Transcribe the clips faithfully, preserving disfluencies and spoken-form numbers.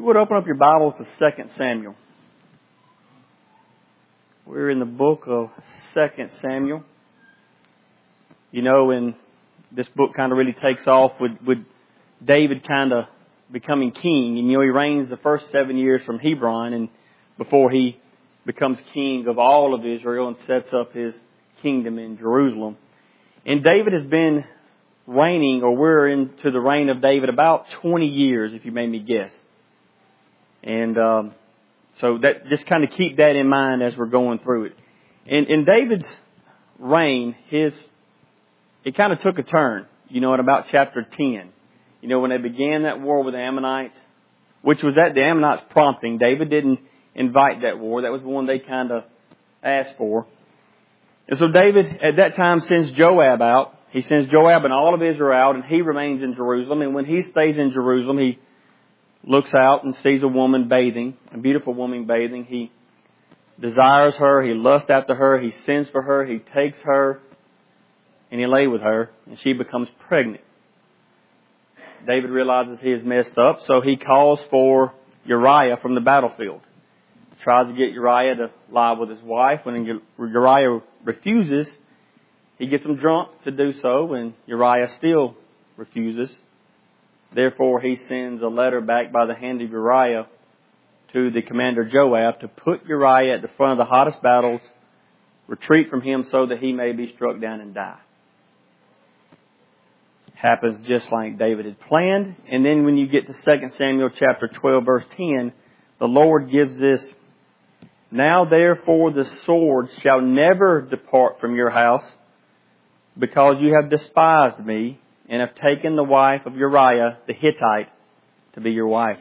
you would open up your Bibles to Second Samuel. We're in the book of Second Samuel. You know, and this book kind of really takes off with, with David kind of becoming king. And, you know, he reigns the first seven years from Hebron and before he becomes king of all of Israel and sets up his kingdom in Jerusalem. And David has been reigning, or we're into the reign of David, about twenty years, if you made me guess. And um, so that just kind of keep that in mind as we're going through it. In, in David's reign, his it kind of took a turn, you know, at about chapter ten. You know, when they began that war with the Ammonites, which was at the Ammonites' prompting. David didn't invite that war. That was the one they kind of asked for. And so David, at that time, sends Joab out. He sends Joab and all of Israel out, and he remains in Jerusalem. And when he stays in Jerusalem, he looks out and sees a woman bathing, a beautiful woman bathing. He desires her. He lusts after her. He sends for her. He takes her, and he lay with her, and she becomes pregnant. David realizes he has messed up, so he calls for Uriah from the battlefield. Tries to get Uriah to lie with his wife. When Uriah refuses, he gets him drunk to do so, and Uriah still refuses. Therefore, he sends a letter back by the hand of Uriah to the commander Joab to put Uriah at the front of the hottest battles, retreat from him so that he may be struck down and die. Happens just like David had planned. And then when you get to Second Samuel chapter twelve, verse ten, the Lord gives this, "Now therefore the sword shall never depart from your house, because you have despised me, and have taken the wife of Uriah the Hittite to be your wife."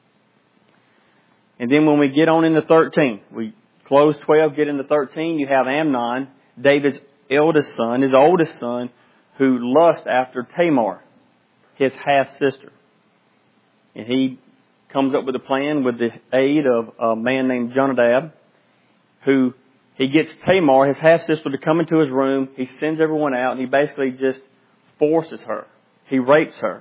And then when we get on into thirteen, we close twelve, get into thirteen, you have Amnon, David's eldest son, his oldest son, who lusts after Tamar, his half-sister. And he comes up with a plan with the aid of a man named Jonadab, who he gets Tamar, his half-sister, to come into his room. He sends everyone out, and he basically just forces her. He rapes her.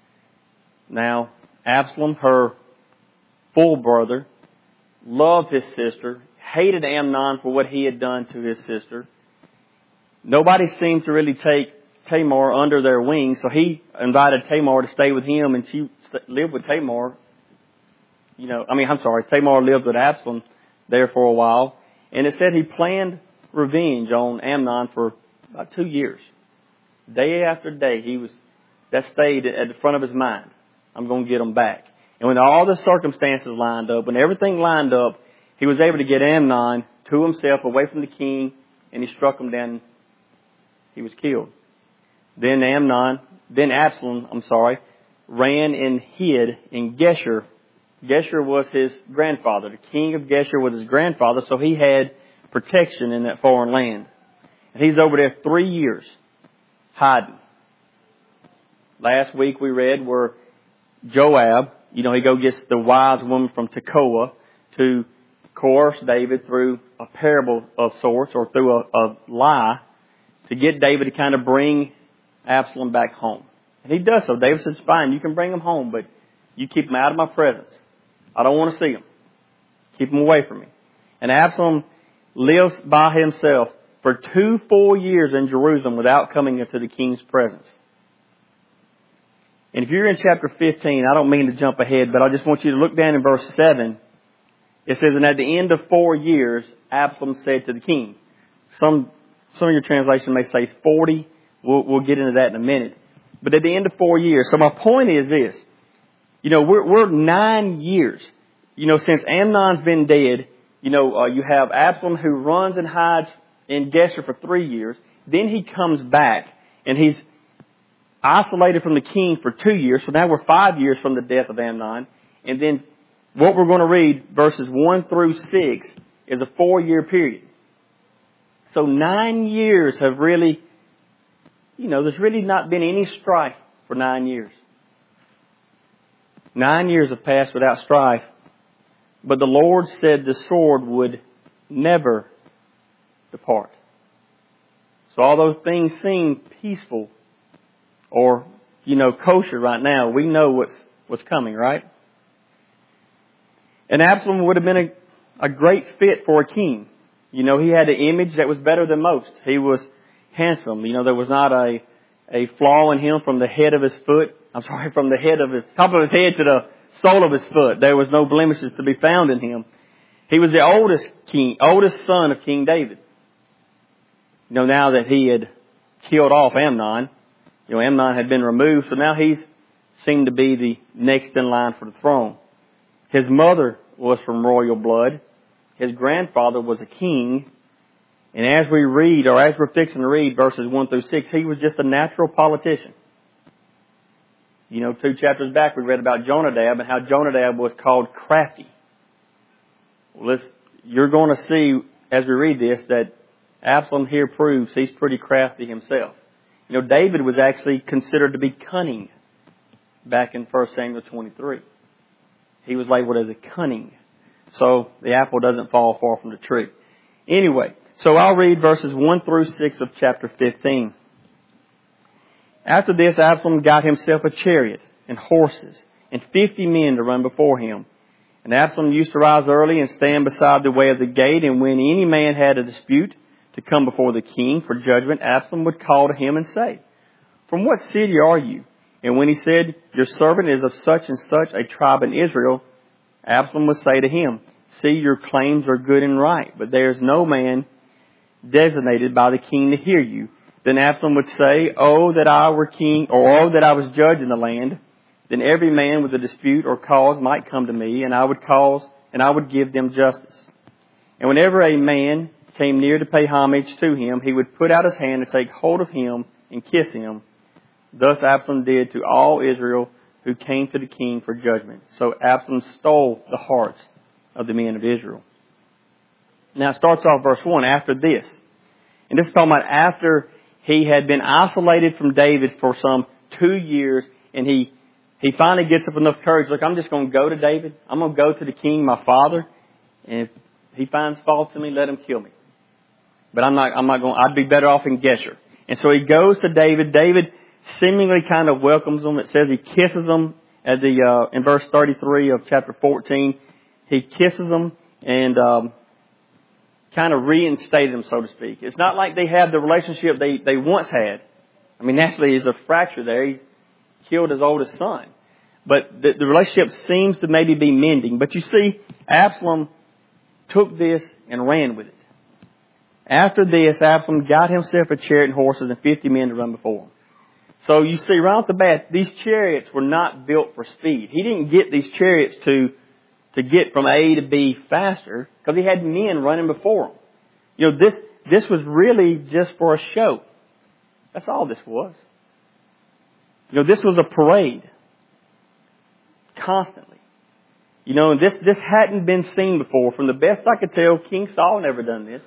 Now, Absalom, her full brother, loved his sister, hated Amnon for what he had done to his sister. Nobody seemed to really take Tamar under their wing, so he invited Tamar to stay with him, and she lived with Tamar. You know, I mean, I'm sorry, Tamar lived with Absalom there for a while, and it said he planned revenge on Amnon for about two years. Day after day, he was that stayed at the front of his mind. I'm going to get him back. And when all the circumstances lined up, when everything lined up, he was able to get Amnon to himself, away from the king, and he struck him down. He was killed. Then Amnon, then Absalom, I'm sorry, ran and hid in Geshur. Geshur was his grandfather. The king of Geshur was his grandfather, so he had protection in that foreign land. And he's over there three years, hiding. Last week we read where Joab, you know, he go gets the wise woman from Tekoa to coerce David through a parable of sorts, or through a, a lie, to get David to kind of bring Absalom back home. And he does so. David says, "Fine, you can bring him home, but you keep him out of my presence. I don't want to see him. Keep him away from me." And Absalom lives by himself for two full years in Jerusalem without coming into the king's presence. And if you're in chapter fifteen, I don't mean to jump ahead, but I just want you to look down in verse seven. It says, "And at the end of four years, Absalom said to the king." Some, some of your translation may say forty. We'll, we'll get into that in a minute. But at the end of four years. So my point is this. You know, we're, we're nine years. You know, since Amnon's been dead, you know, uh, you have Absalom who runs and hides in Geshur for three years. Then he comes back and he's isolated from the king for two years. So now we're five years from the death of Amnon. And then what we're going to read, verses one through six, is a four-year period. So nine years have really, you know, there's really not been any strife for nine years. Nine years have passed without strife. But the Lord said the sword would never depart. So although things seem peaceful or, you know, kosher right now, we know what's what's coming, right? And Absalom would have been a, a great fit for a king. You know, he had an image that was better than most. He was handsome. You know, there was not a, a flaw in him from the head of his foot. I'm sorry, from the head of his, top of his head to the sole of his foot. There was no blemishes to be found in him. He was the oldest king, oldest son of King David. You know, now that he had killed off Amnon, you know, Amnon had been removed, so now he's seemed to be the next in line for the throne. His mother was from royal blood. His grandfather was a king. And as we read, or as we're fixing to read verses one through six, he was just a natural politician. You know, two chapters back we read about Jonadab and how Jonadab was called crafty. Well, let's, you're going to see as we read this that Absalom here proves he's pretty crafty himself. You know, David was actually considered to be cunning back in First Samuel twenty-three. He was labeled as a cunning. So the apple doesn't fall far from the tree. Anyway, so I'll read verses one through six of chapter fifteen. After this, Absalom got himself a chariot and horses and fifty men to run before him. And Absalom used to rise early and stand beside the way of the gate. And when any man had a dispute to come before the king for judgment, Absalom would call to him and say, "From what city are you?" And when he said, "Your servant is of such and such a tribe in Israel," Absalom would say to him, "See, your claims are good and right, but there is no man designated by the king to hear you." Then Absalom would say, "Oh, that I were king, or oh, that I was judge in the land. Then every man with a dispute or cause might come to me, and I would cause, and I would give them justice." And whenever a man came near to pay homage to him, he would put out his hand and take hold of him and kiss him. Thus Absalom did to all Israel who came to the king for judgment. So Absalom stole the hearts of the men of Israel. Now it starts off verse one, after this. And this is talking about after he had been isolated from David for some two years, and he he finally gets up enough courage. Look, I'm just going to go to David. I'm going to go to the king, my father, and if he finds fault in me, let him kill me. But I'm not. I'm not going. I'd be better off in Geshur. And so he goes to David. David seemingly kind of welcomes him. It says he kisses him at the uh, in verse thirty-three of chapter fourteen. He kisses him and um, kind of reinstated him, so to speak. It's not like they have the relationship they, they once had. I mean, naturally, there's a fracture there. He's killed his oldest son. But the, the relationship seems to maybe be mending. But you see, Absalom took this and ran with it. After this, Absalom got himself a chariot and horses and fifty men to run before him. So you see, right off the bat, these chariots were not built for speed. He didn't get these chariots to to get from A to B faster because he had men running before him. You know, this this was really just for a show. That's all this was. You know, this was a parade. Constantly. You know, and this, this hadn't been seen before. From the best I could tell, King Saul never done this.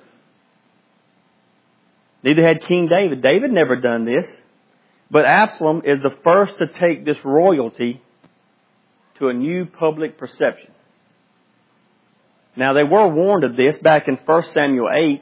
Neither had King David. David never done this. But Absalom is the first to take this royalty to a new public perception. Now, they were warned of this back in First Samuel eight.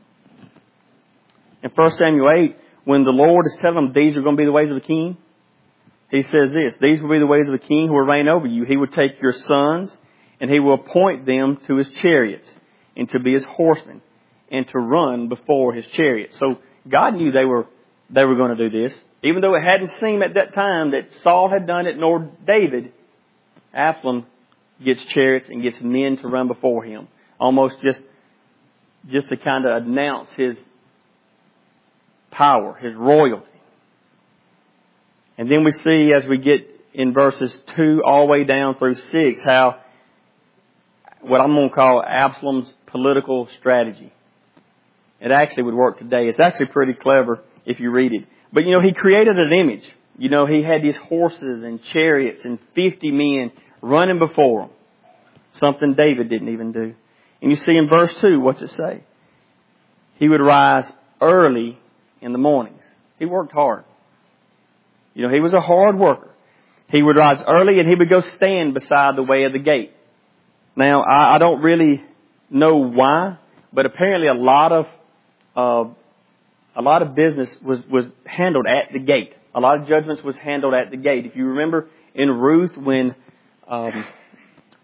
In First Samuel eight, when the Lord is telling them these are going to be the ways of a king, He says this, "These will be the ways of a king who will reign over you. He will take your sons, and he will appoint them to his chariots, and to be his horsemen, and to run before his chariots." So God knew they were they were going to do this. Even though it hadn't seemed at that time that Saul had done it, nor David, Absalom gets chariots and gets men to run before him. Almost just, just to kind of announce his power, his royalty. And then we see as we get in verses two all the way down through six how what I'm going to call Absalom's political strategy. It actually would work today. It's actually pretty clever if you read it. But you know, he created an image. You know, he had these horses and chariots and fifty men running before him. Something David didn't even do. And you see in verse two, what's it say? He would rise early in the mornings. He worked hard. You know, he was a hard worker. He would rise early and he would go stand beside the way of the gate. Now, I, I don't really know why, but apparently a lot of uh, a lot of business was, was handled at the gate. A lot of judgments was handled at the gate. If you remember in Ruth when um,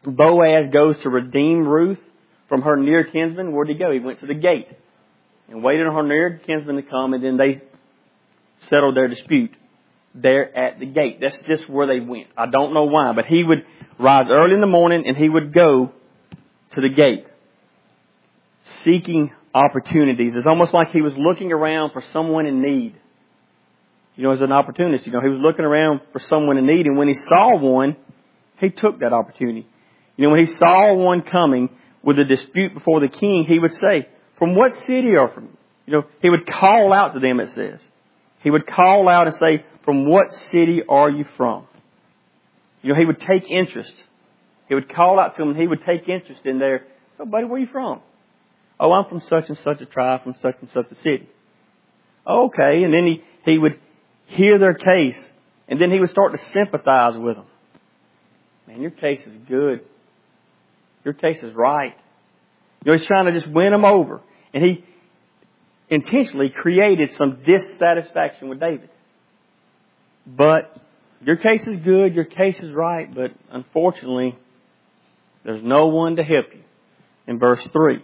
Boaz goes to redeem Ruth from her near kinsman. Where'd he go? He went to the gate and waited on her near kinsman to come, and then they settled their dispute there at the gate. That's just where they went. I don't know why, but he would rise early in the morning and he would go to the gate, seeking opportunities. It's almost like he was looking around for someone in need. You know, as an opportunist, you know, he was looking around for someone in need, and when he saw one, he took that opportunity. You know, when he saw one coming with a dispute before the king, he would say, "From what city are from?" You know, he would call out to them, it says. He would call out and say, "From what city are you from?" You know, he would take interest. He would call out to them and he would take interest in their, "Oh, buddy, where are you from?" "Oh, I'm from such and such a tribe, from such and such a city." "Oh, okay." And then he, he would hear their case, and then he would start to sympathize with them. "Man, your case is good. Your case is right." You know, he's trying to just win them over. And he intentionally created some dissatisfaction with David. But your case is good, your case is right, but unfortunately, there's no one to help you. In verse three,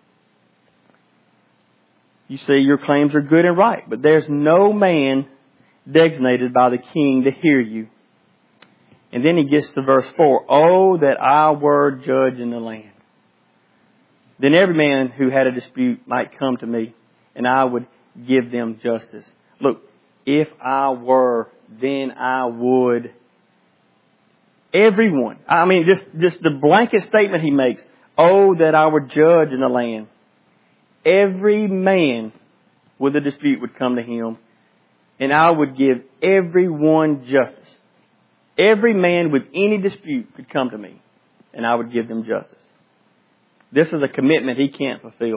you say your claims are good and right, but there's no man designated by the king to hear you. And then he gets to verse four. "Oh, that I were judge in the land. Then every man who had a dispute might come to me, and I would give them justice." Look, if I were, then I would. Everyone. I mean, just, just the blanket statement he makes. "Oh, that I were judge in the land." Every man with a dispute would come to him, and I would give everyone justice. Every man with any dispute could come to me, and I would give them justice. This is a commitment he can't fulfill.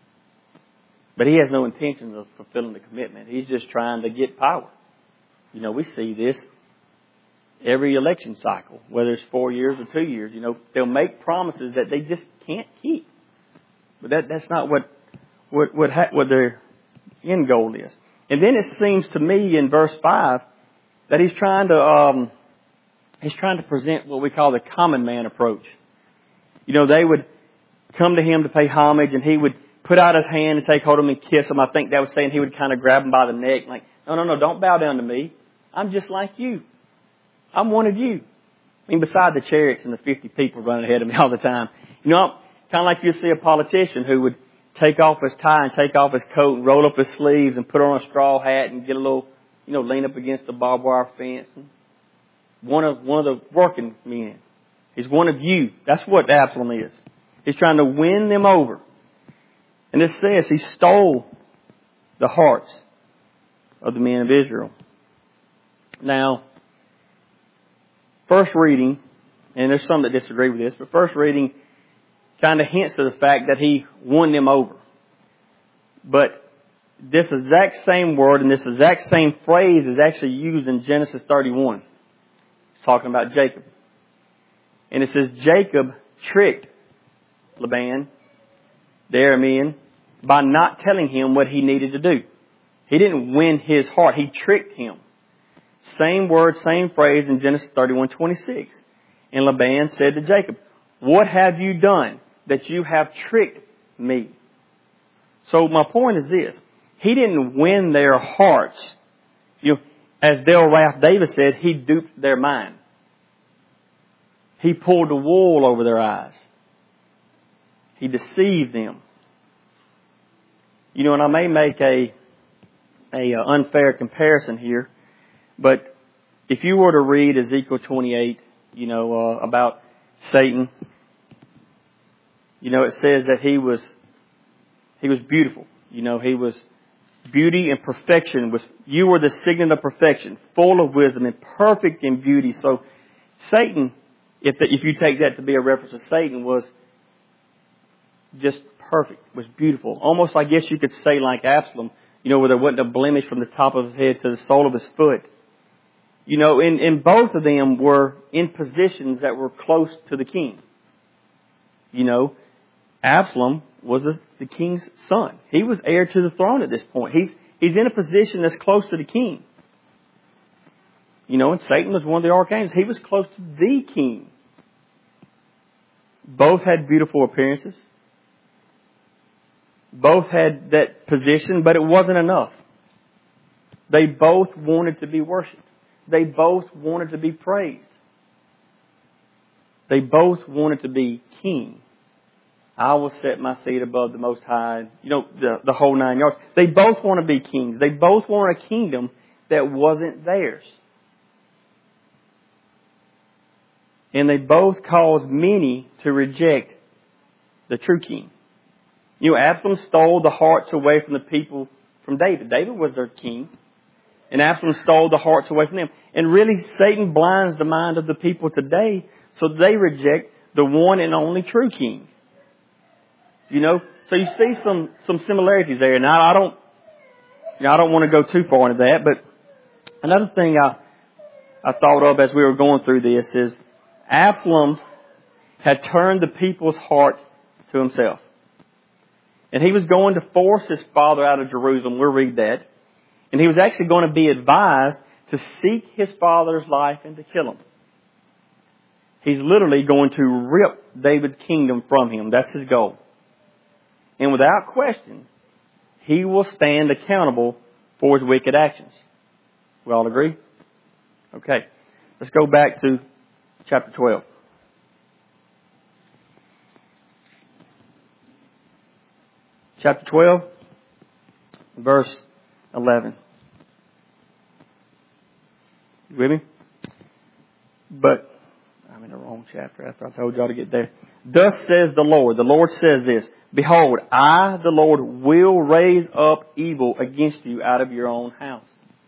But he has no intention of fulfilling the commitment. He's just trying to get power. You know, we see this every election cycle, whether it's four years or two years. You know, they'll make promises that they just can't keep. But that, that's not what, what, what, ha- what their end goal is. And then it seems to me in verse five that he's trying to, um, he's trying to present what we call the common man approach. You know, they would come to him to pay homage, and he would put out his hand and take hold of them and kiss them. I think that was saying he would kind of grab them by the neck, like, "No, no, no, don't bow down to me. I'm just like you. I'm one of you." I mean, beside the chariots and the fifty people running ahead of me all the time. You know, kind of like you see a politician who would take off his tie and take off his coat and roll up his sleeves and put on a straw hat and get a little, you know, lean up against the barbed wire fence. One of, one of the working men. He's one of you. That's what Absalom is. He's trying to win them over. And it says he stole the hearts of the men of Israel. Now, first reading, and there's some that disagree with this, but first reading kind of hints to the fact that he won them over. But this exact same word and this exact same phrase is actually used in Genesis thirty-one. It's talking about Jacob. And it says Jacob tricked Laban, the Aramean, by not telling him what he needed to do. He didn't win his heart. He tricked him. Same word, same phrase in Genesis thirty-one twenty-six. And Laban said to Jacob, "What have you done that you have tricked me?" So my point is this. He didn't win their hearts. You know, as Dale Ralph Davis said, he duped their mind. He pulled the wool over their eyes. He deceived them. You know, and I may make a, a uh, unfair comparison here, but if you were to read Ezekiel twenty-eight, you know, uh, about Satan, you know, it says that he was, he was beautiful. You know, he was beauty and perfection. Was you were the signet of perfection, full of wisdom and perfect in beauty. So Satan, if the, if you take that to be a reference to Satan, was just perfect, was beautiful. Almost, I guess you could say like Absalom, you know, where there wasn't a blemish from the top of his head to the sole of his foot. You know, and, and both of them were in positions that were close to the king. You know, Absalom was a, the king's son. He was heir to the throne at this point. He's, he's in a position that's close to the king. You know, and Satan was one of the archangels. He was close to the king. Both had beautiful appearances. Both had that position, but it wasn't enough. They both wanted to be worshipped. They both wanted to be praised. They both wanted to be king. I will set my seat above the Most High. You know, the, the whole nine yards. They both want to be kings. They both want a kingdom that wasn't theirs. And they both caused many to reject the true king. You know, Absalom stole the hearts away from the people from David. David was their king. And Absalom stole the hearts away from them. And really, Satan blinds the mind of the people today so they reject the one and only true king. You know, so you see some, some similarities there. Now, I don't, you know, I don't want to go too far into that, but another thing I, I thought of as we were going through this is Absalom had turned the people's heart to himself. And he was going to force his father out of Jerusalem. We'll read that. And he was actually going to be advised to seek his father's life and to kill him. He's literally going to rip David's kingdom from him. That's his goal. And without question, he will stand accountable for his wicked actions. We all agree? Okay. Let's go back to chapter twelve. Chapter twelve, verse eleven. You with me? But I'm in the wrong chapter after I told y'all to get there. Thus says the Lord. The Lord says this. Behold, I, the Lord, will raise up evil against you out of your own house.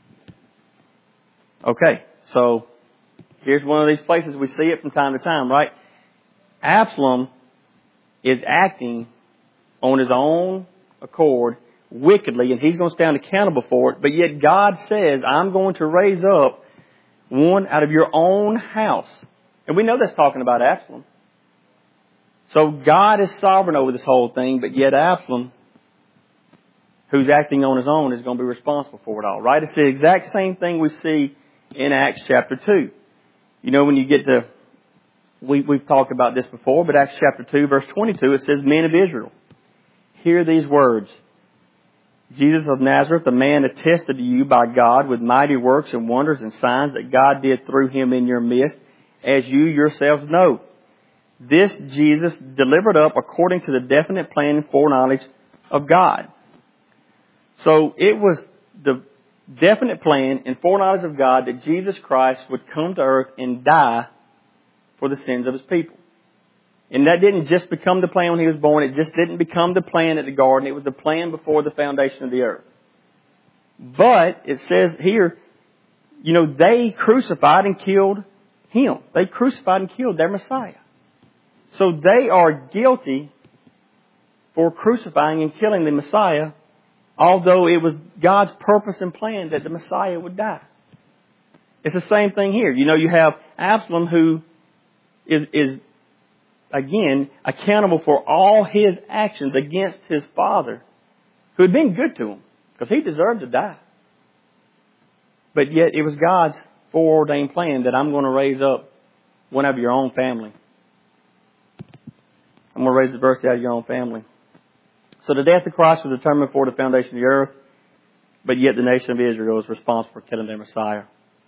Okay, so here's one of these places we see it from time to time, right? Absalom is acting on his own accord wickedly, and he's going to stand accountable for it. But yet God says, I'm going to raise up one out of your own house. And we know that's talking about Absalom. So God is sovereign over this whole thing, but yet Absalom, who's acting on his own, is going to be responsible for it all, right? It's the exact same thing we see in Acts chapter two. You know, when you get to, we, we've talked about this before, but Acts chapter two, verse twenty-two, it says, Men of Israel, hear these words. Jesus of Nazareth, a man attested to you by God with mighty works and wonders and signs that God did through him in your midst, as you yourselves know. This Jesus delivered up according to the definite plan and foreknowledge of God. So it was the definite plan and foreknowledge of God that Jesus Christ would come to earth and die for the sins of his people. And that didn't just become the plan when he was born. It just didn't become the plan at the garden. It was the plan before the foundation of the earth. But it says here, you know, they crucified and killed him. They crucified and killed their Messiah. So they are guilty for crucifying and killing the Messiah, although it was God's purpose and plan that the Messiah would die. It's the same thing here. You know, you have Absalom who is, is again, accountable for all his actions against his father, who had been good to him, because he deserved to die. But yet it was God's foreordained plan that I'm going to raise up one of your own family. I'm going to raise the verse out of your own family. So the death of Christ was determined before the foundation of the earth, but yet the nation of Israel is responsible for killing their Messiah.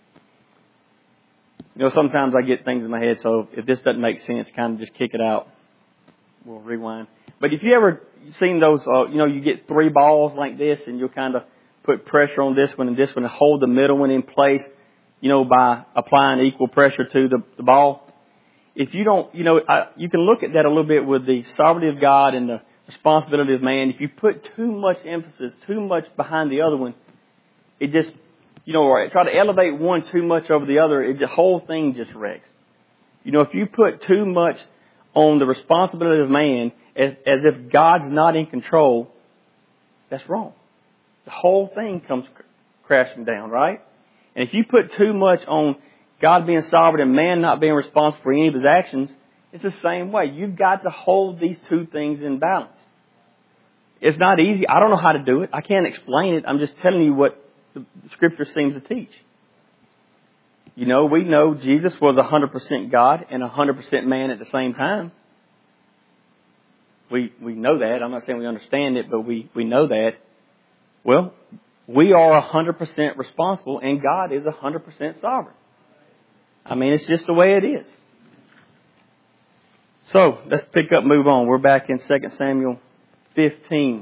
You know, sometimes I get things in my head, so if this doesn't make sense, kind of just kick it out. We'll rewind. But if you ever seen those, uh, you know, you get three balls like this, and you'll kind of put pressure on this one and this one and hold the middle one in place, you know, by applying equal pressure to the, the ball. If you don't, you know, I, you can look at that a little bit with the sovereignty of God and the responsibility of man. If you put too much emphasis, too much behind the other one, it just, you know, or try to elevate one too much over the other, it, the whole thing just wrecks. You know, if you put too much on the responsibility of man as, as if God's not in control, that's wrong. The whole thing comes crashing down, right? And if you put too much on God being sovereign and man not being responsible for any of his actions, it's the same way. You've got to hold these two things in balance. It's not easy. I don't know how to do it. I can't explain it. I'm just telling you what the Scripture seems to teach. You know, we know Jesus was one hundred percent God and one hundred percent man at the same time. We, we know that. I'm not saying we understand it, but we, we know that. Well, we are one hundred percent responsible, and God is one hundred percent sovereign. I mean, it's just the way it is. So, let's pick up, move on. We're back in Second Samuel fifteen.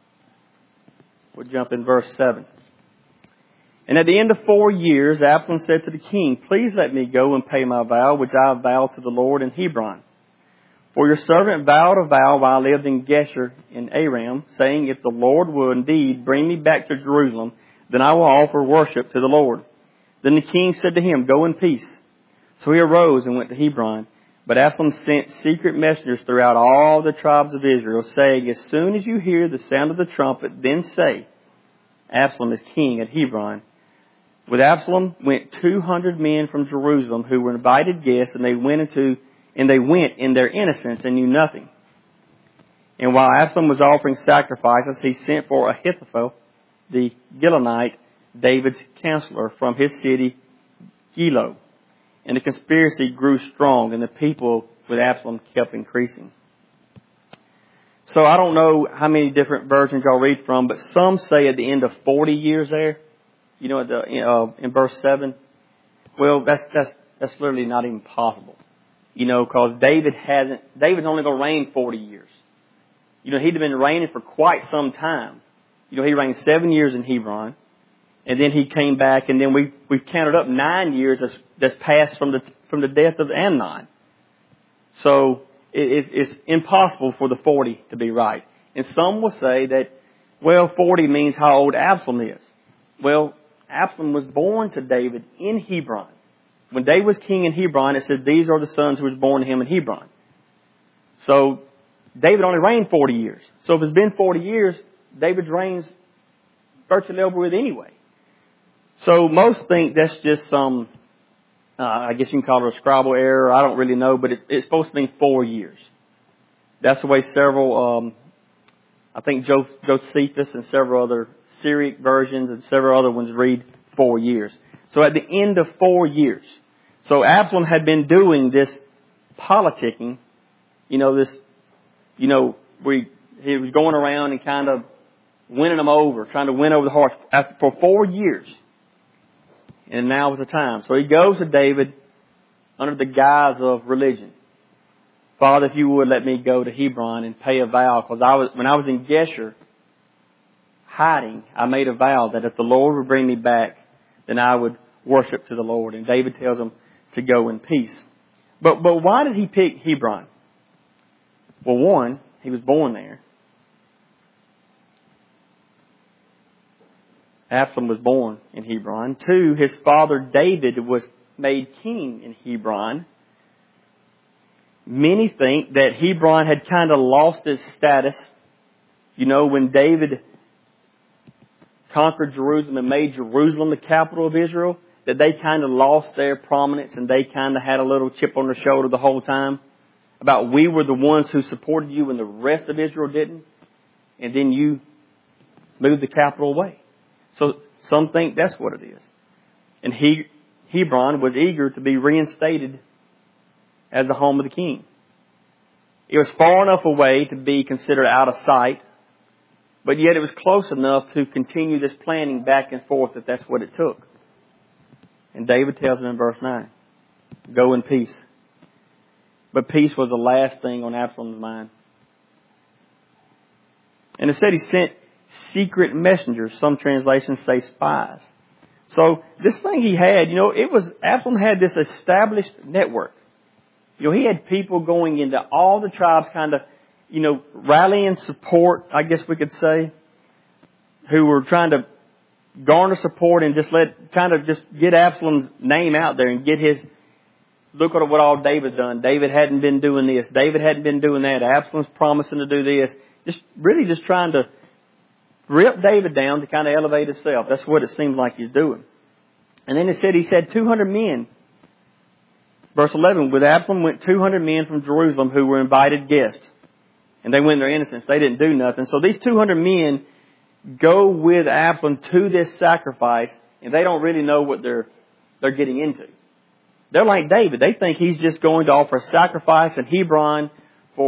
We'll jump in verse seven. And at the end of four years, Absalom said to the king, "Please let me go and pay my vow, which I have vowed to the Lord in Hebron. For your servant vowed a vow while I lived in Geshur in Aram, saying, if the Lord will indeed bring me back to Jerusalem, then I will offer worship to the Lord." Then the king said to him, "Go in peace." So he arose and went to Hebron. But Absalom sent secret messengers throughout all the tribes of Israel, saying, "As soon as you hear the sound of the trumpet, then say, Absalom is king at Hebron." With Absalom went two hundred men from Jerusalem who were invited guests, and they went into and they went in their innocence and knew nothing. And while Absalom was offering sacrifices, he sent for Ahithophel, the Gilonite, David's counselor, from his city Gilo. And the conspiracy grew strong, and the people with Absalom kept increasing. So I don't know how many different versions y'all read from, but some say at the end of forty years there, you know, at the, uh, in verse seven. Well, that's that's that's literally not even possible, you know, because David hasn't. David's only going to reign forty years. You know, he'd have been reigning for quite some time. You know, he reigned seven years in Hebron. And then he came back, and then we we've counted up nine years that's, that's passed from the from the death of Amnon. So it, it, it's impossible for the forty to be right. And some will say that, well, forty means how old Absalom is. Well, Absalom was born to David in Hebron. When David was king in Hebron, it said these are the sons who was born to him in Hebron. So David only reigned forty years. So if it's been forty years, David's reign's virtually over with anyway. So most think that's just some, uh, I guess you can call it a scribal error. I don't really know, but it's, it's supposed to mean four years. That's the way several, um, I think Josephus and several other Syriac versions and several other ones read four years. So at the end of four years. So Absalom had been doing this politicking, you know, this, you know, we, he was going around and kind of winning them over, trying to win over the hearts after, for four years. And now was the time. So he goes to David under the guise of religion. "Father, if you would let me go to Hebron and pay a vow, because I was, when I was in Geshur, hiding, I made a vow that if the Lord would bring me back, then I would worship to the Lord." And David tells him to go in peace. But, but why did he pick Hebron? Well, one, he was born there. Absalom was born in Hebron. Two, his father David was made king in Hebron. Many think that Hebron had kind of lost its status. You know, when David conquered Jerusalem and made Jerusalem the capital of Israel, that they kind of lost their prominence and they kind of had a little chip on their shoulder the whole time about we were the ones who supported you when the rest of Israel didn't. And then you moved the capital away. So some think that's what it is. And he, Hebron was eager to be reinstated as the home of the king. It was far enough away to be considered out of sight, but yet it was close enough to continue this planning back and forth if that's what it took. And David tells him in verse nine, "Go in peace." But peace was the last thing on Absalom's mind. And it said he sent secret messengers. Some translations say spies. So this thing he had, you know, it was, Absalom had this established network. You know, he had people going into all the tribes kind of, you know, rallying support, I guess we could say, who were trying to garner support and just let, kind of just get Absalom's name out there and get his, look at what all David's done. David hadn't been doing this. David hadn't been doing that. Absalom's promising to do this. Just really just trying to rip David down to kind of elevate himself. That's what it seemed like he's doing. And then it said he said two hundred men. Verse eleven, with Absalom went two hundred men from Jerusalem who were invited guests. And they went in their innocence. They didn't do nothing. So these two hundred men go with Absalom to this sacrifice, and they don't really know what they're they're getting into. They're like David. They think he's just going to offer a sacrifice in Hebron for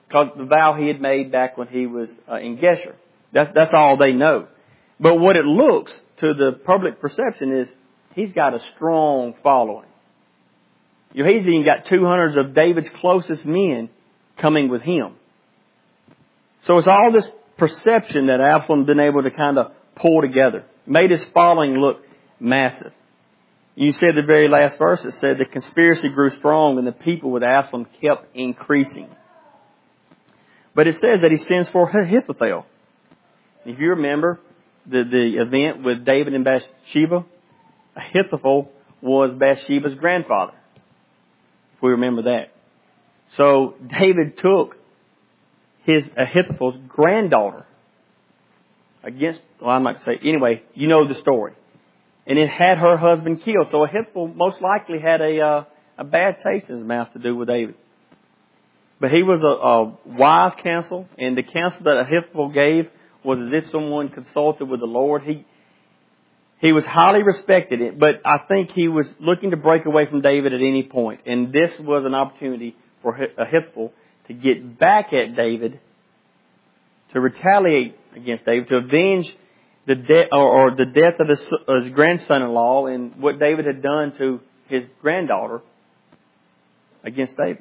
because the vow he had made back when he was uh, in Geshur. That's, that's all they know. But what it looks to the public perception is he's got a strong following. You know, he's even got two hundred of David's closest men coming with him. So it's all this perception that Absalom been able to kind of pull together. Made his following look massive. You said the very last verse, it said the conspiracy grew strong and the people with Absalom kept increasing. But it says that he sends for Ahithophel. If you remember the, the event with David and Bathsheba, Ahithophel was Bathsheba's grandfather. If we remember that. So David took his Ahithophel's granddaughter against, well, I'm not going to say, anyway, you know the story. And it had her husband killed. So Ahithophel most likely had a, uh, a bad taste in his mouth to do with David. But he was a, a wise counsel, and the counsel that Ahithophel gave was as if someone consulted with the Lord. He, he was highly respected, but I think he was looking to break away from David at any point. And this was an opportunity for Ahithophel to get back at David, to retaliate against David, to avenge the death or, or the death of his, his grandson-in-law and what David had done to his granddaughter against David,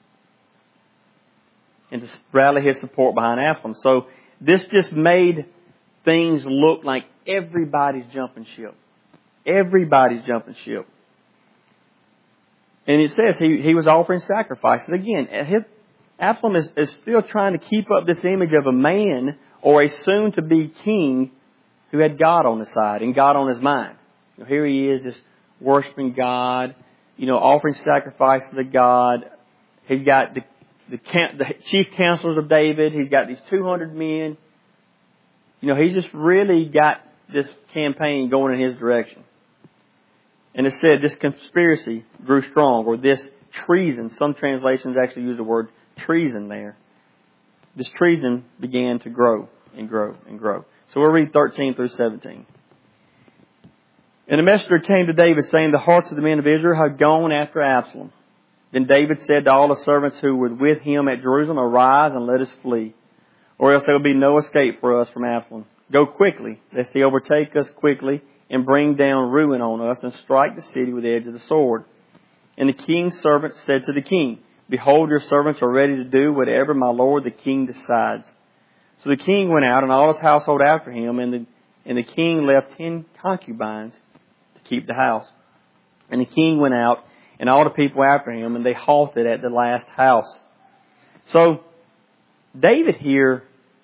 and to rally his support behind Absalom. So this just made things look like everybody's jumping ship. Everybody's jumping ship. And it says he, he was offering sacrifices. Again, his, Absalom is, is still trying to keep up this image of a man or a soon-to-be king who had God on his side and God on his mind. You know, here he is, just worshiping God, you know, offering sacrifices to God. He's got the, the, the chief counselors of David. He's got these two hundred men. You know, he's just really got this campaign going in his direction. And it said this conspiracy grew strong, or this treason. Some translations actually use the word treason there. This treason began to grow and grow and grow. So we'll read thirteen through seventeen. And a messenger came to David saying, the hearts of the men of Israel have gone after Absalom. Then David said to all the servants who were with him at Jerusalem, arise and let us flee, or else there will be no escape for us from Absalom. Go quickly, lest he overtake us quickly and bring down ruin on us and strike the city with the edge of the sword. And the king's servants said to the king, behold, your servants are ready to do whatever my lord the king decides. So the king went out and all his household after him, and the, and the king left ten concubines to keep the house. And the king went out and all the people after him, and they halted at the last house. So David here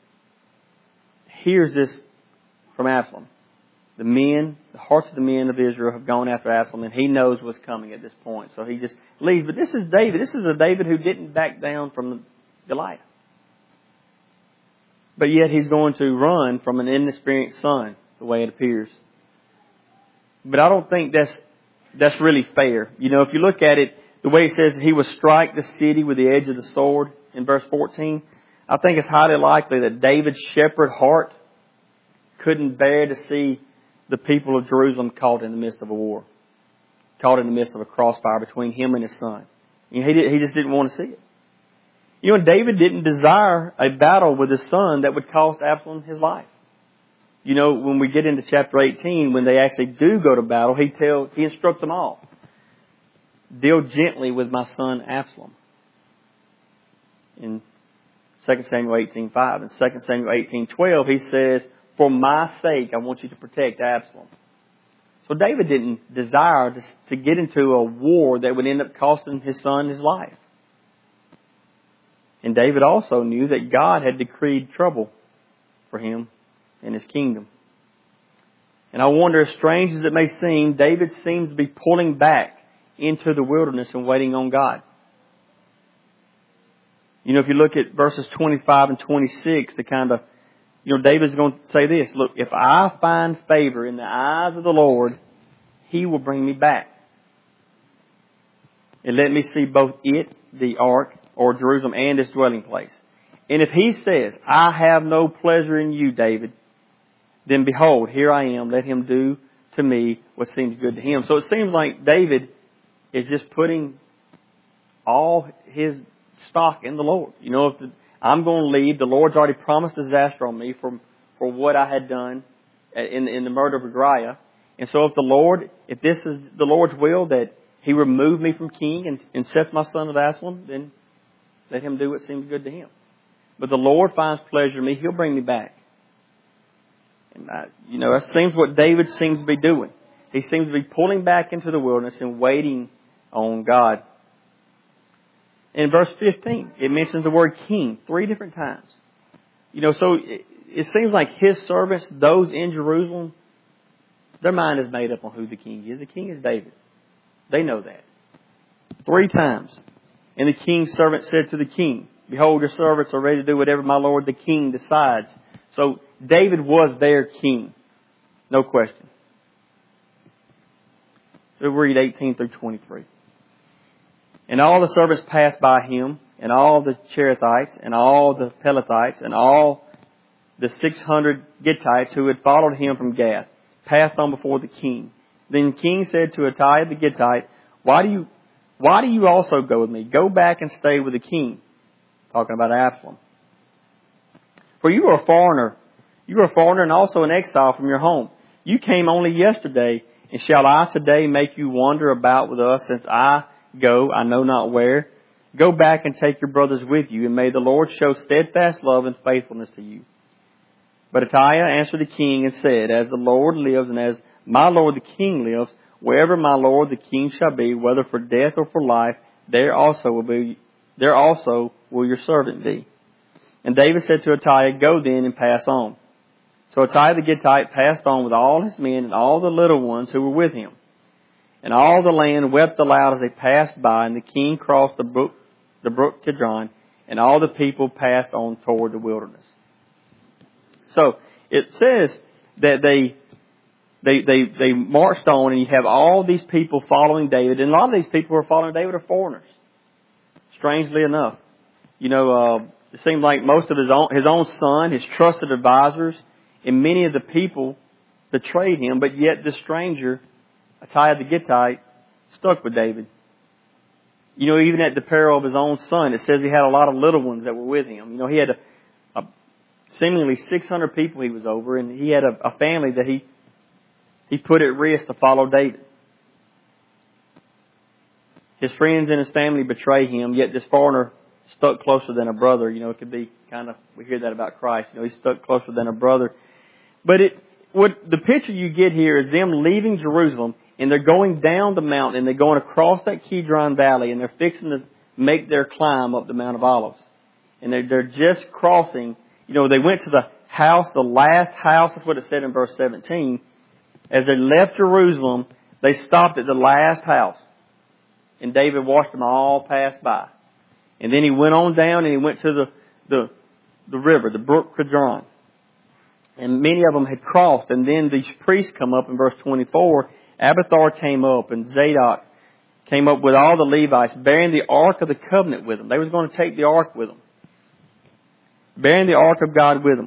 hears this from Absalom. The men, the hearts of the men of Israel have gone after Absalom, and he knows what's coming at this point. So he just leaves. But this is David. This is a David who didn't back down from Goliath. But yet he's going to run from an inexperienced son, the way it appears. But I don't think that's that's really fair. You know, if you look at it, the way it says he will strike the city with the edge of the sword in verse fourteen, I think it's highly likely that David's shepherd heart couldn't bear to see the people of Jerusalem caught in the midst of a war, caught in the midst of a crossfire between him and his son. You know, he did, he just didn't want to see it. You know, David didn't desire a battle with his son that would cost Absalom his life. You know, when we get into chapter eighteen, when they actually do go to battle, he tells, he instructs them all. Deal gently with my son Absalom. In Second Samuel eighteen five. In Second Samuel eighteen twelve, he says, for my sake, I want you to protect Absalom. So David didn't desire to, to get into a war that would end up costing his son his life. And David also knew that God had decreed trouble for him and his kingdom. And I wonder, as strange as it may seem, David seems to be pulling back into the wilderness and waiting on God. You know, if you look at verses twenty-five and twenty-six, the kind of, you know, David's going to say this, look, if I find favor in the eyes of the Lord, He will bring me back. And let me see both it, the ark, or Jerusalem, and its dwelling place. And if He says, I have no pleasure in you, David, then behold, here I am, let Him do to me what seems good to Him. So it seems like David is just putting all his stock in the Lord. You know, if the, I'm going to leave. The Lord's already promised disaster on me for, for what I had done in, in the murder of Uriah. And so if the Lord, if this is the Lord's will that He remove me from king and, and set my son of Absalom, then let Him do what seems good to Him. But the Lord finds pleasure in me. He'll bring me back. And I, you know, that seems what David seems to be doing. He seems to be pulling back into the wilderness and waiting on God. In verse fifteen, it mentions the word king three different times. You know, so it, it seems like His servants, those in Jerusalem, their mind is made up on who the king is. The king is David. They know that. Three times. And the king's servant said to the king, behold, your servants are ready to do whatever my lord the king decides. So David was their king. No question. We'll read eighteen through twenty-three. And all the servants passed by him, and all the Cherethites, and all the Pelethites, and all the six hundred Gittites who had followed him from Gath, passed on before the king. Then the king said to Ittai the Gittite, Why do you, why do you also go with me? Go back and stay with the king. Talking about Absalom. For you are a foreigner. You are a foreigner and also an exile from your home. You came only yesterday, and shall I today make you wander about with us, since I go, I know not where? Go back and take your brothers with you, and may the Lord show steadfast love and faithfulness to you. But Ittai answered the king and said, As the Lord lives, and as my lord the king lives, wherever my lord the king shall be, whether for death or for life, there also will be, there also will your servant be. And David said to Ittai, Go then and pass on. So Ittai the Gittite passed on with all his men and all the little ones who were with him. And all the land wept aloud as they passed by, and the king crossed the brook, the brook Kidron, and all the people passed on toward the wilderness. So it says that they they they they marched on, and you have all these people following David, and a lot of these people who are following David are foreigners. Strangely enough, you know, uh, it seemed like most of his own his own son, his trusted advisors, and many of the people betrayed him, but yet this stranger, Ittai the Gittite, stuck with David. You know, even at the peril of his own son, it says he had a lot of little ones that were with him. You know, he had a, a seemingly six hundred people he was over, and he had a, a family that he he put at risk to follow David. His friends and his family betray him, yet this foreigner stuck closer than a brother. You know, it could be kind of, we hear that about Christ. You know, he stuck closer than a brother. But it, what the picture you get here is them leaving Jerusalem, and they're going down the mountain, and they're going across that Kidron Valley, and they're fixing to make their climb up the Mount of Olives. And they're, they're just crossing. You know, they went to the house, the last house, that's what it said in verse seventeen. As they left Jerusalem, they stopped at the last house. And David watched them all pass by. And then he went on down and he went to the, the, the river, the brook Kidron. And many of them had crossed. And then these priests come up in verse twenty-four. Abiathar came up, and Zadok came up with all the Levites, bearing the ark of the covenant with them. They was going to take the ark with them. Bearing the ark of God with them.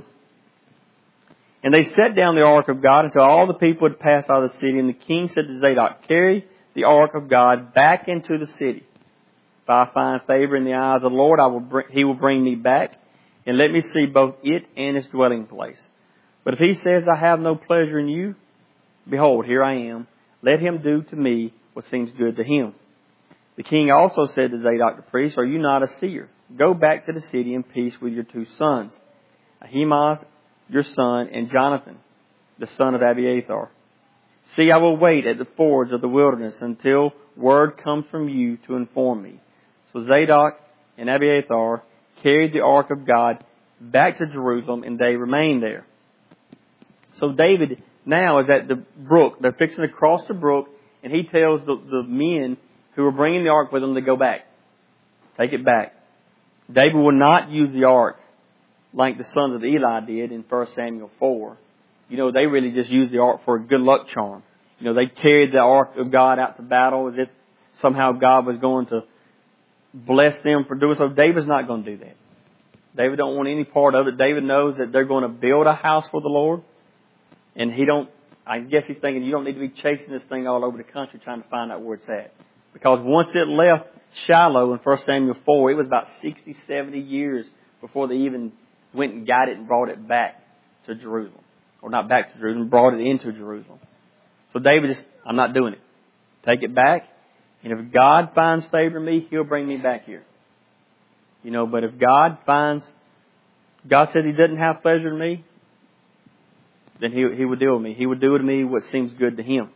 And they set down the ark of God until all the people had passed out of the city. And the king said to Zadok, Carry the ark of God back into the city. If I find favor in the eyes of the Lord, I will bring, He will bring me back, and let me see both it and its dwelling place. But if he says, I have no pleasure in you, behold, here I am. Let him do to me what seems good to him. The king also said to Zadok the priest, Are you not a seer? Go back to the city in peace with your two sons, Ahimaaz, your son, and Jonathan, the son of Abiathar. See, I will wait at the fords of the wilderness until word comes from you to inform me. So Zadok and Abiathar carried the ark of God back to Jerusalem, and they remained there. So David now is at the brook. They're fixing to cross the brook, and he tells the, the men who are bringing the ark with them to go back. Take it back. David will not use the ark like the sons of Eli did in First Samuel four. You know, they really just used the ark for a good luck charm. You know, they carried the ark of God out to battle as if somehow God was going to bless them for doing so. David's not going to do that. David don't want any part of it. David knows that they're going to build a house for the Lord. And he don't, I guess he's thinking, you don't need to be chasing this thing all over the country trying to find out where it's at. Because once it left Shiloh in First Samuel four, it was about sixty, seventy years before they even went and got it and brought it back to Jerusalem. Or not back to Jerusalem, brought it into Jerusalem. So David just, I'm not doing it. Take it back. And if God finds favor in me, He'll bring me back here. You know, but if God finds, God said He doesn't have pleasure in me, then He, he would deal with me. He would do to me what seems good to Him.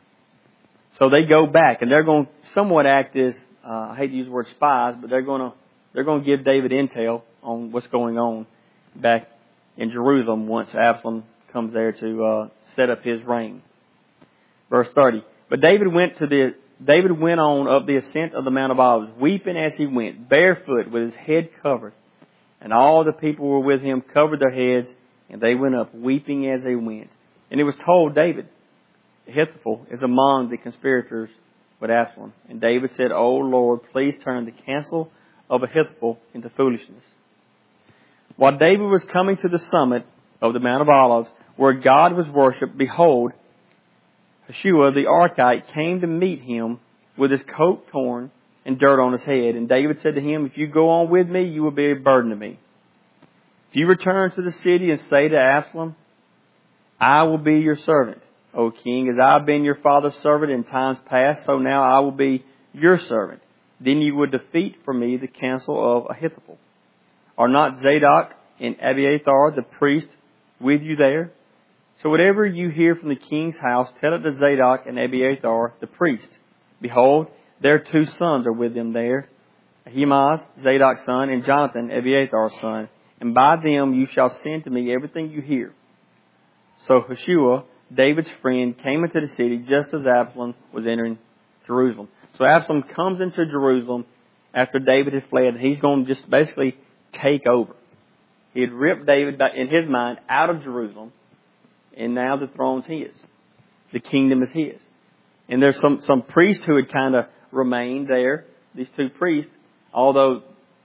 So they go back, and they're going to somewhat act as, uh, I hate to use the word spies, but they're going to, they're going to give David intel on what's going on back in Jerusalem once Absalom comes there to uh, set up his reign. Verse thirty. But David went to the David went on up the ascent of the Mount of Olives, weeping as he went, barefoot, with his head covered. And all the people were with him, covered their heads, and they went up, weeping as they went. And it was told David, Ahithophel is among the conspirators with Absalom. And David said, O Lord, please turn the counsel of Ahithophel into foolishness. While David was coming to the summit of the Mount of Olives, where God was worshipped, behold, Hoshea the Archite came to meet him with his coat torn and dirt on his head. And David said to him, if you go on with me, you will be a burden to me. If you return to the city and say to Absalom, I will be your servant, O king, as I have been your father's servant in times past, so now I will be your servant. Then you would defeat for me the counsel of Ahithophel. Are not Zadok and Abiathar the priest with you there? So whatever you hear from the king's house, tell it to Zadok and Abiathar the priest. Behold, their two sons are with them there, Ahimaaz, Zadok's son, and Jonathan, Abiathar's son. And by them you shall send to me everything you hear. So Hoshea, David's friend, came into the city just as Absalom was entering Jerusalem. So Absalom comes into Jerusalem after David had fled, and he's going to just basically take over. He had ripped David, in his mind, out of Jerusalem, and now the throne's his. The kingdom is his. And there's some, some priests who had kind of remained there, these two priests, although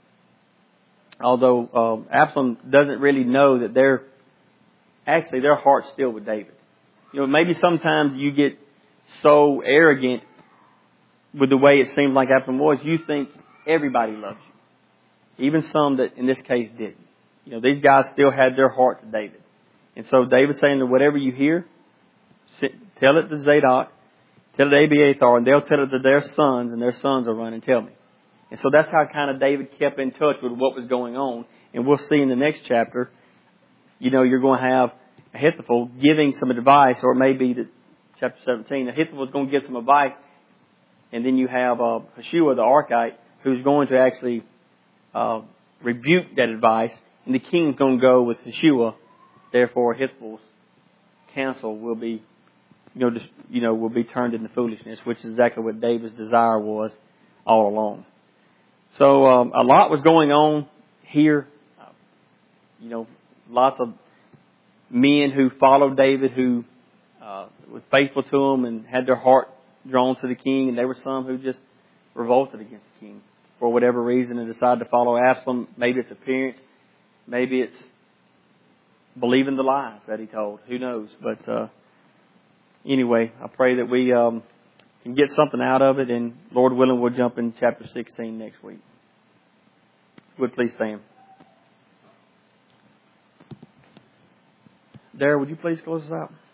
although um, Absalom doesn't really know that they're, actually their heart's still with David. You know, maybe sometimes you get so arrogant with the way it seems like Absalom was, you think everybody loves you. Even some that in this case didn't. You know, these guys still had their heart to David. And so David's saying that whatever you hear, tell it to Zadok, tell it to Abiathar, and they'll tell it to their sons, and their sons will run and tell me. And so that's how kind of David kept in touch with what was going on. And we'll see in the next chapter, you know, you're going to have Ahithophel giving some advice, or maybe the chapter seventeen, Ahithophel is going to give some advice, and then you have uh, Hoshea the Archite, who's going to actually uh, rebuke that advice, and the king's going to go with Hoshea. Therefore, Ahithophel's counsel will be, you know, just, you know, will be turned into foolishness, which is exactly what David's desire was all along. So um, a lot was going on here. Uh, you know, lots of men who followed David, who uh, was faithful to him and had their heart drawn to the king, and there were some who just revolted against the king for whatever reason and decided to follow Absalom. Maybe it's appearance, maybe it's believing the lies that he told. Who knows? But uh, anyway, I pray that we um, can get something out of it, and Lord willing, we'll jump in chapter sixteen next week. Would please stand. Darrell, would you please close us out?